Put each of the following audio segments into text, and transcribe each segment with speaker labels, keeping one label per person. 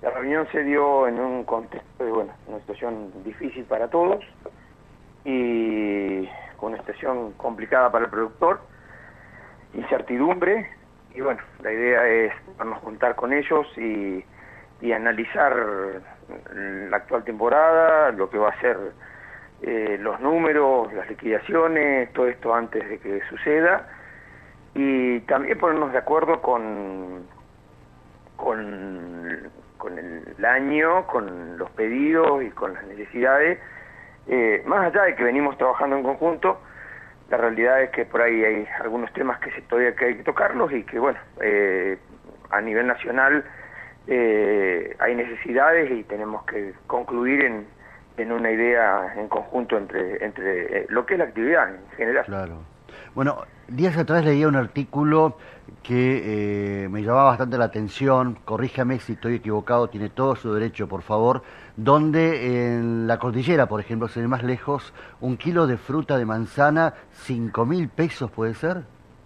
Speaker 1: La reunión se dio en un contexto de, bueno, una situación difícil para todos y con una situación complicada para el productor, incertidumbre, y bueno, la idea es podernos juntar con ellos y analizar la actual temporada, lo que va a ser los números, las liquidaciones, todo esto antes de que suceda, y también ponernos de acuerdo con el año, con los pedidos y con las necesidades. Más allá de que venimos trabajando en conjunto, la realidad es que por ahí hay algunos temas que todavía hay que tocarlos y que, bueno, a nivel nacional hay necesidades y tenemos que concluir en una idea en conjunto entre lo que es la actividad en general.
Speaker 2: Claro. Bueno, días atrás leía un artículo que me llamaba bastante la atención, corríjame si estoy equivocado, tiene todo su derecho, por favor, donde en la cordillera, por ejemplo, sin ir más lejos, un kilo de fruta de manzana, 5.000 pesos, ¿puede ser?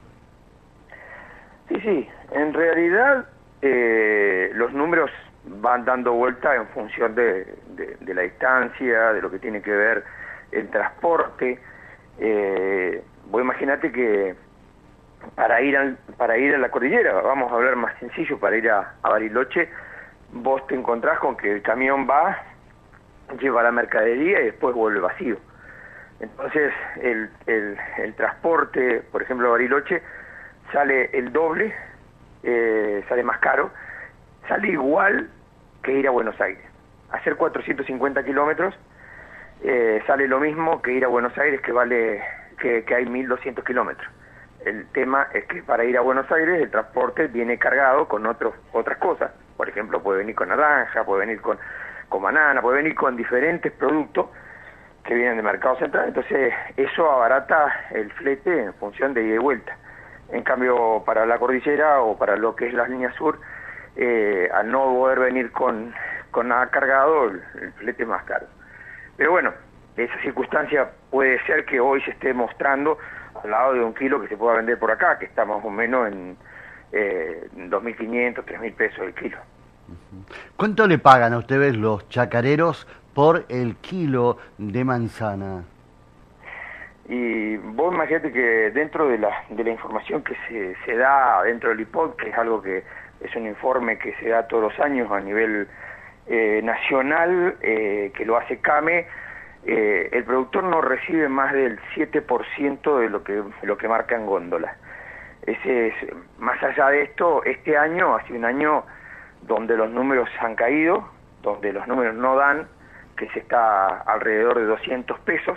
Speaker 1: Sí, en realidad los números van dando vuelta en función de la distancia, de lo que tiene que ver el transporte. Vos imaginate que para ir a la cordillera, vamos a hablar más sencillo, para ir a Bariloche, vos te encontrás con que el camión va, lleva la mercadería y después vuelve vacío. Entonces el transporte, por ejemplo, a Bariloche, sale el doble, sale más caro, sale igual que ir a Buenos Aires. Hacer 450 kilómetros sale lo mismo que ir a Buenos Aires, que vale que hay 1.200 kilómetros. El tema es que para ir a Buenos Aires el transporte viene cargado con otras cosas. Por ejemplo, puede venir con naranja, puede venir con banana, puede venir con diferentes productos que vienen de Mercado Central. Entonces eso abarata el flete en función de ida y vuelta. En cambio, para la cordillera o para lo que es la línea sur, al no poder venir con nada cargado, el flete es más caro. Pero bueno, esa circunstancia puede ser que hoy se esté mostrando al lado de un kilo que se pueda vender por acá, que está más o menos en 2.500, 3.000 pesos el kilo.
Speaker 2: ¿Cuánto le pagan a ustedes los chacareros por el kilo de manzana?
Speaker 1: Y vos imagínate que dentro de la información que se da dentro del IPOD, que es algo que es un informe que se da todos los años a nivel nacional, que lo hace CAME, el productor no recibe más del 7% de lo que marca en góndola. Más allá de esto, este año ha sido un año donde los números han caído, donde los números no dan, que se está alrededor de 200 pesos,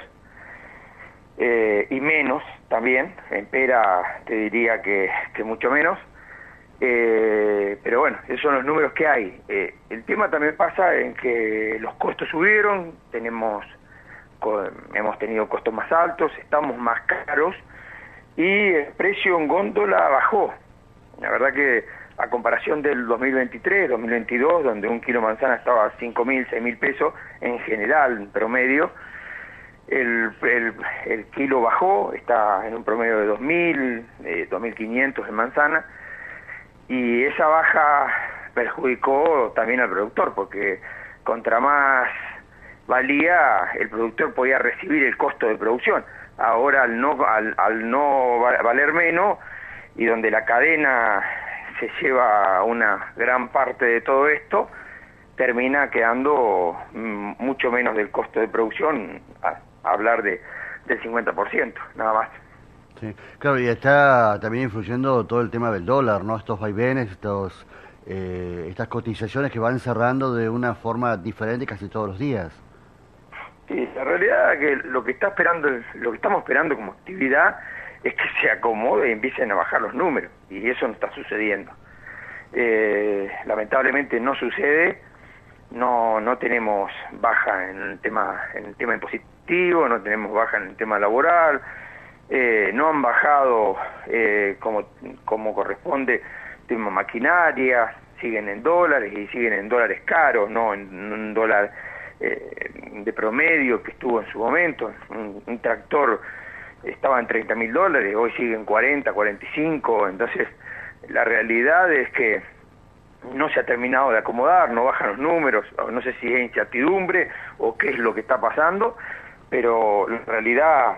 Speaker 1: y menos también, en pera te diría que mucho menos, pero bueno, esos son los números que hay. El tema también pasa en que los costos subieron, hemos tenido costos más altos, estamos más caros y el precio en góndola bajó. La verdad que a comparación del 2023, 2022, donde un kilo de manzana estaba a 5.000, 6.000 pesos en general, en promedio, el kilo bajó, está en un promedio de 2.000, 2.500 en manzana, y esa baja perjudicó también al productor, porque contra más valía, el productor podía recibir el costo de producción. Ahora al no valer menos, y donde la cadena se lleva una gran parte de todo esto, termina quedando mucho menos del costo de producción, a hablar del 50%, nada más.
Speaker 2: Sí, claro, y está también influyendo todo el tema del dólar, ¿no? Estos vaivenes, estas cotizaciones que van cerrando de una forma diferente casi todos los días.
Speaker 1: Sí, la realidad es que lo que estamos esperando como actividad es que se acomode y empiecen a bajar los números, y eso no está sucediendo. Lamentablemente no sucede, no tenemos baja en el tema impositivo, no tenemos baja en el tema laboral, no han bajado como corresponde tema maquinaria, siguen en dólares y siguen en dólares caros, no en un dólar de promedio que estuvo en su momento. Un tractor estaba en $30.000, hoy sigue en 40, 45, entonces la realidad es que no se ha terminado de acomodar, no bajan los números, no sé si es incertidumbre o qué es lo que está pasando, pero en realidad,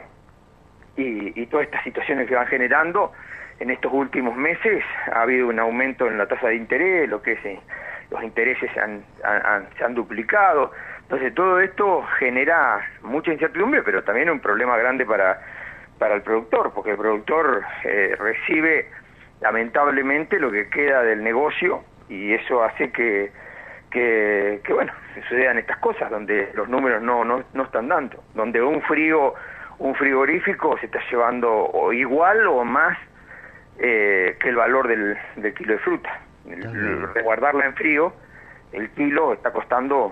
Speaker 1: y todas estas situaciones que van generando, en estos últimos meses ha habido un aumento en la tasa de interés, lo que es los intereses se han duplicado. Entonces todo esto genera mucha incertidumbre, pero también un problema grande para el productor, porque el productor recibe lamentablemente lo que queda del negocio, y eso hace que bueno, sucedan estas cosas donde los números no están dando, donde un frigorífico se está llevando o igual o más que el valor del kilo de fruta. Resguardarla en frío, el kilo está costando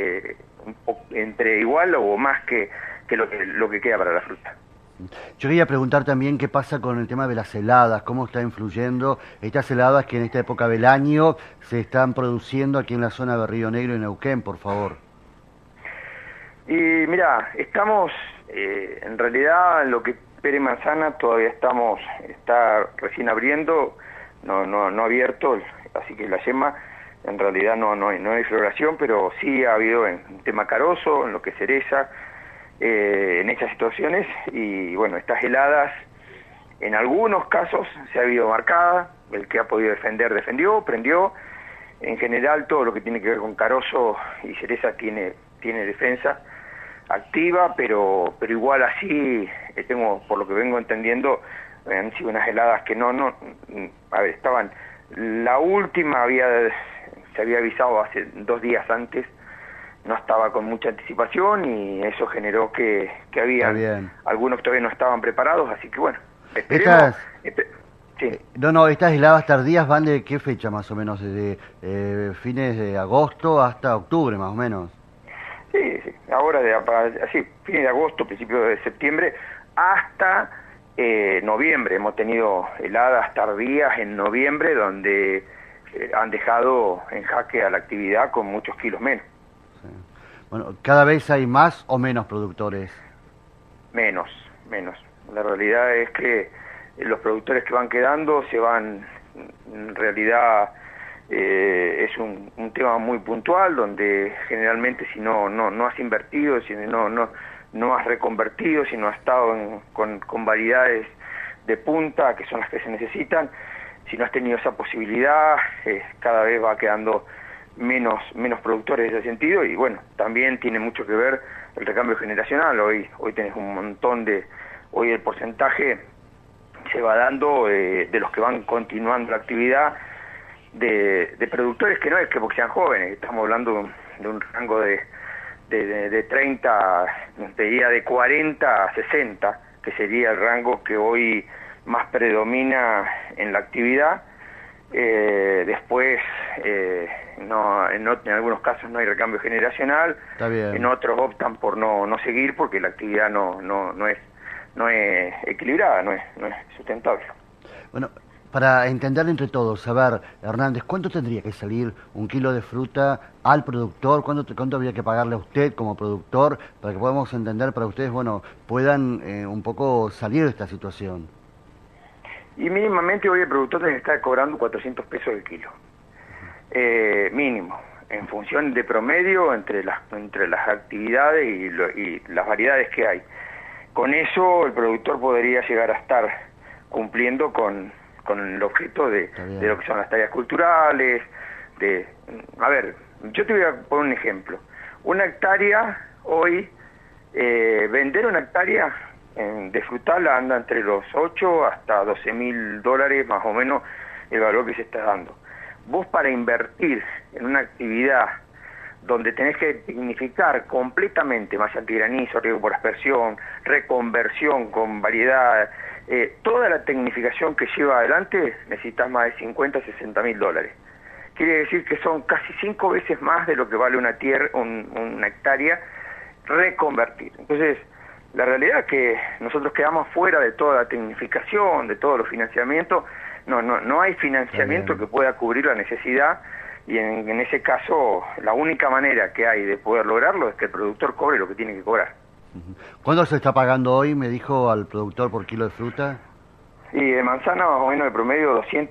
Speaker 1: entre igual o más que lo que queda para la fruta.
Speaker 2: Yo quería preguntar también qué pasa con el tema de las heladas, cómo está influyendo estas heladas que en esta época del año se están produciendo aquí en la zona de Río Negro y Neuquén, por favor.
Speaker 1: Y mira, estamos en realidad en lo que Pere Manzana todavía está recién abriendo, no ha abierto, así que la yema en realidad no hay floración, pero sí ha habido en tema carozo, en lo que es cereza, en estas situaciones, y bueno, estas heladas en algunos casos se ha habido marcada, el que ha podido defender defendió, prendió. En general todo lo que tiene que ver con carozo y cereza tiene defensa activa, pero igual así por lo que vengo entendiendo, han sido unas heladas que a ver, estaban, la última se había avisado hace 2 días antes, no estaba con mucha anticipación, y eso generó que había algunos que todavía no estaban preparados, así que bueno, esperemos. Sí.
Speaker 2: Estas heladas tardías van de qué fecha más o menos, desde fines de agosto hasta octubre más o menos.
Speaker 1: Sí, ahora así, fines de agosto, principios de septiembre, hasta noviembre. Hemos tenido heladas tardías en noviembre donde han dejado en jaque a la actividad con muchos kilos menos.
Speaker 2: Sí. Bueno, ¿cada vez hay más o menos productores?
Speaker 1: Menos. La realidad es que los productores que van quedando se van, en realidad es un tema muy puntual, donde generalmente si no has invertido, si no has reconvertido, si no has estado con variedades de punta, que son las que se necesitan, si no has tenido esa posibilidad, cada vez va quedando menos productores en ese sentido, y bueno, también tiene mucho que ver el recambio generacional. Hoy tenés un montón hoy el porcentaje se va dando de los que van continuando la actividad, de productores que no es que porque sean jóvenes, estamos hablando de un rango de 30, diría de 40 a 60, que sería el rango que hoy más predomina en la actividad. Después en algunos casos no hay recambio generacional, en otros optan por no seguir porque la actividad no es equilibrada, no es sustentable.
Speaker 2: Bueno, para entender entre todos, saber, Hernández, ¿cuánto tendría que salir un kilo de fruta al productor? ¿Cuánto habría que pagarle a usted como productor para que podamos entender, para ustedes, bueno, puedan un poco salir de esta situación?
Speaker 1: Y mínimamente hoy el productor tiene que estar cobrando 400 pesos el kilo, mínimo, en función de promedio entre las actividades y las variedades que hay. Con eso el productor podría llegar a estar cumpliendo con el objeto de lo que son las tareas culturales. A ver, yo te voy a poner un ejemplo. Una hectárea hoy, vender una hectárea de frutal anda entre los 8 hasta 12.000 dólares más o menos el valor que se está dando. Vos para invertir en una actividad donde tenés que dignificar completamente malla antigranizo, riego por aspersión, reconversión con variedad, toda la tecnificación que lleva adelante, necesitas más de 50 a 60.000 dólares. Quiere decir que son casi 5 veces más de lo que vale una hectárea reconvertir. Entonces, la realidad es que nosotros quedamos fuera de toda la tecnificación, de todos los financiamientos. No hay financiamiento que pueda cubrir la necesidad, y en ese caso la única manera que hay de poder lograrlo es que el productor cobre lo que tiene que cobrar.
Speaker 2: ¿Cuánto se está pagando hoy, me dijo, al productor por kilo de fruta?
Speaker 1: Y de manzana más o menos de promedio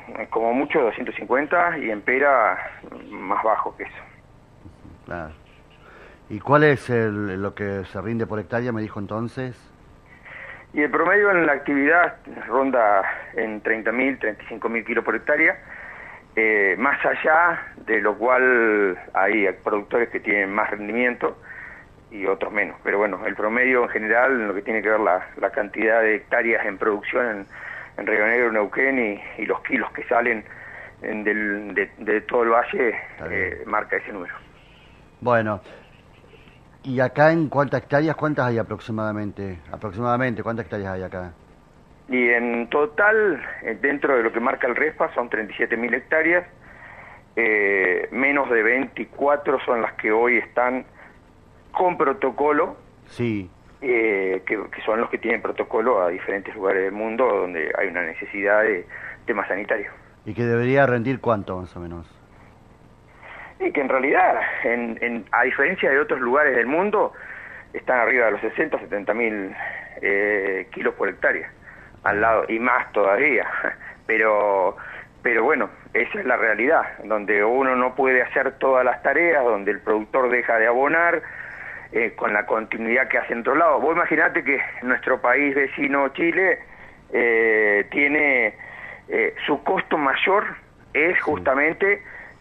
Speaker 1: como mucho 250 y en pera más bajo que eso.
Speaker 2: Claro. ¿Y cuál es lo que se rinde por hectárea, me dijo entonces?
Speaker 1: Y el promedio en la actividad ronda en 30.000, 35.000 kilos por hectárea, más allá de lo cual hay productores que tienen más rendimiento y otros menos. Pero bueno, el promedio en general, en lo que tiene que ver la cantidad de hectáreas en producción en Río Negro, Neuquén y los kilos que salen de todo el valle, marca ese número.
Speaker 2: Bueno, ¿y acá en cuántas hectáreas, cuántas hay aproximadamente? Aproximadamente, ¿cuántas hectáreas hay acá?
Speaker 1: Y en total, dentro de lo que marca el RESPA, son 37.000 hectáreas, menos de 24 son las que hoy están con protocolo,
Speaker 2: sí,
Speaker 1: que son los que tienen protocolo a diferentes lugares del mundo donde hay una necesidad de temas sanitarios.
Speaker 2: ¿Y que debería rendir cuánto más o menos?
Speaker 1: Y que en realidad, a diferencia de otros lugares del mundo, están arriba de los 60, 70.000 kilos por hectárea, al lado, y más todavía. Pero bueno, esa es la realidad, donde uno no puede hacer todas las tareas, donde el productor deja de abonar, con la continuidad que hace en otro lado. Vos imaginate que nuestro país vecino Chile tiene su costo mayor es justamente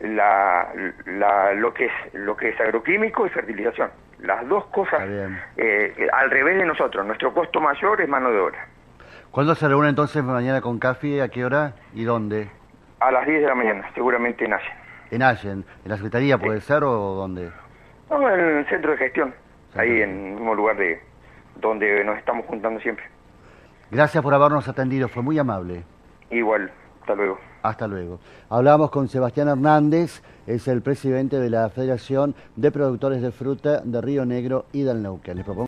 Speaker 1: lo que es agroquímico y fertilización. Las dos cosas al revés de nosotros. Nuestro costo mayor es mano de obra.
Speaker 2: ¿Cuándo se reúne entonces mañana con CAFI? ¿A qué hora y dónde?
Speaker 1: A las 10 de la mañana, seguramente en Allen.
Speaker 2: ¿En Allen? ¿En la Secretaría puede ser o dónde?
Speaker 1: No, en el centro de gestión, ahí en el mismo lugar de donde nos estamos juntando siempre.
Speaker 2: Gracias por habernos atendido, fue muy amable.
Speaker 1: Igual, hasta luego.
Speaker 2: Hasta luego. Hablamos con Sebastián Hernández, es el presidente de la Federación de Productores de Fruta de Río Negro y del Neuquén. Les propongo